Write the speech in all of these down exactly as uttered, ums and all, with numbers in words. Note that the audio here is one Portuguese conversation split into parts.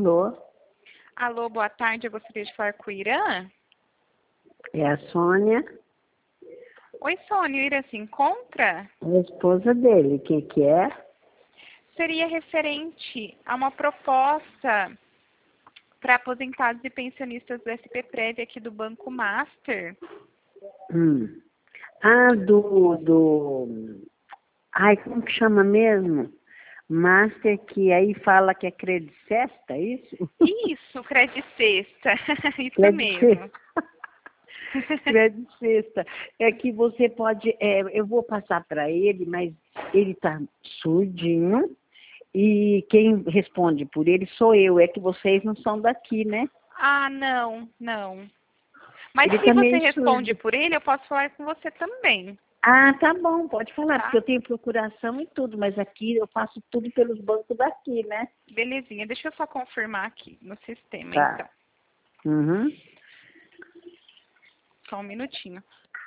Alô? Alô, boa tarde. Eu gostaria de falar com o Irã. É a Sônia, Oi, Sônia. O Irã se encontra? a esposa dele. O que que é? Seria referente a uma proposta para aposentados e pensionistas do S P Prev aqui do Banco Master. Hum. Ah, do, do... Ai, como que chama mesmo? Master, que aí fala que é Credicesta, é isso? Isso, Credit Sexta. Isso mesmo. Credicesta. Credicesta. É que você pode... É, eu vou passar para ele, mas ele está surdinho. E quem responde por ele sou eu. É que vocês não são daqui, né? Ah, não, não. Mas Ele se tá você meio responde surdo. por ele, eu posso falar com você também, Ah, tá bom, pode falar, tá? porque eu tenho procuração e tudo, mas aqui eu faço tudo pelos bancos daqui, né? Belezinha. Deixa eu só confirmar aqui no sistema, Tá. então. Uhum. Só um minutinho.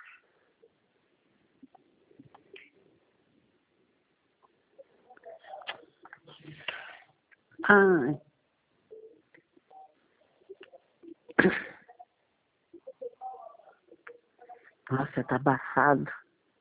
Ah. Nossa, tá abafado.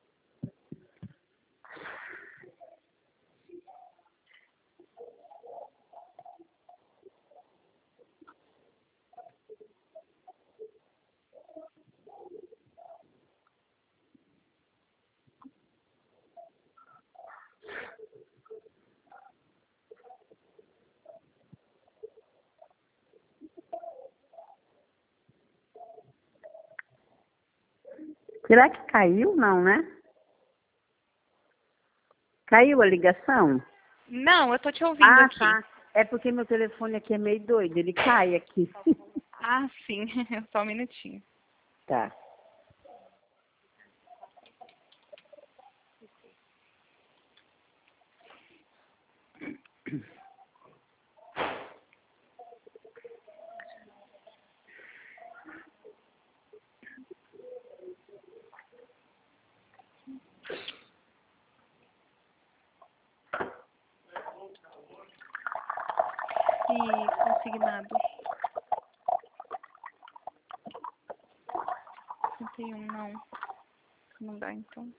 Será que caiu? Não, né? Caiu a ligação? Não, eu tô te ouvindo Ah, aqui. tá. É porque meu telefone aqui é meio doido, ele cai aqui. Ah, sim. Só um minutinho. Tá. E consignado. trinta e um, não. Não dá, então.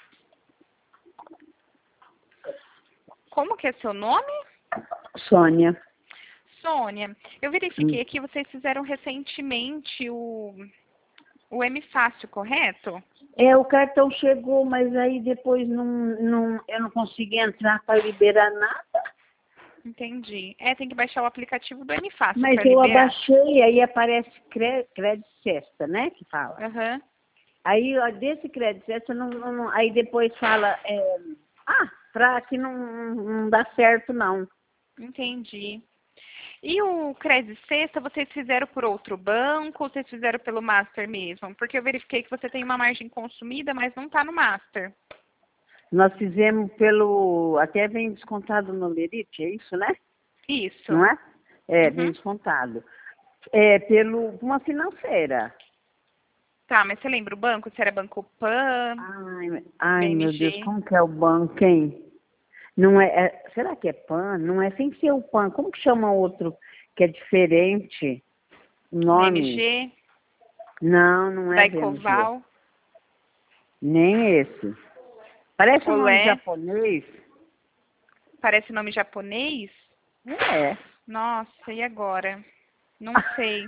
Como que é seu nome? Sônia. Sônia, eu Hum. verifiquei aqui, vocês fizeram recentemente o, o M Fácil, correto? É, o cartão chegou, mas aí depois não, não, eu não consegui entrar para liberar nada. Entendi. É, tem que baixar o aplicativo do M Fácil Mas para eu liberar. abaixei, aí aparece cre- Crédito Sexta, né? Que fala. Aham. Aí, ó, desse Crédito Sexta, não, não, não- aí depois fala, é, ah, pra que não, não dá certo, não. Entendi. E o Credit Sexta, vocês fizeram por outro banco ou vocês fizeram pelo Master mesmo? Porque eu verifiquei que você tem uma margem consumida, mas não está no Master. Nós fizemos pelo, até vem descontado no Lerite, é isso, né? Isso. Não é? É, vem Uhum. descontado. É, pelo, uma financeira. Tá, mas você lembra o banco? Se era Banco Pan, Ai, ai, meu Deus, B M G? como que é o banco, hein? Não é, é- será que é PAN? Não é sem ser o PAN. Como que chama outro que é diferente? O nome? B M G? Não, não é B M G. Daicoval? Nem esse. Parece um nome Olé? japonês. Parece nome japonês? É. Nossa, e agora? Não sei.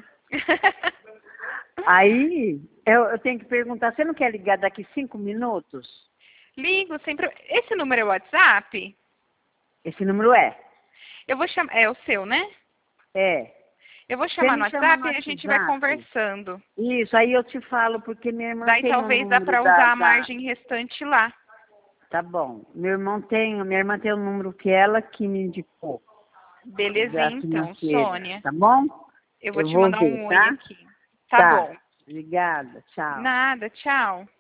Aí, eu, eu tenho que perguntar, você não quer ligar daqui cinco minutos? Ligo sempre. Esse número é o WhatsApp? Esse número é? Eu vou chamar. É o seu, né? É. Eu vou Você chamar no me chama WhatsApp no e a gente vai WhatsApp? conversando. Isso, aí eu te falo, porque minha irmã Daí tem o talvez dá número para da, usar a da... margem restante lá. Tá bom. Meu irmão tem, minha irmã tem o número que ela que me indicou. Belezinha Da então, financeira, Sônia. tá bom? Eu vou Eu te vou mandar ver, um oi tá? aqui. Tá Tá. bom. Obrigada, tchau. Nada, tchau.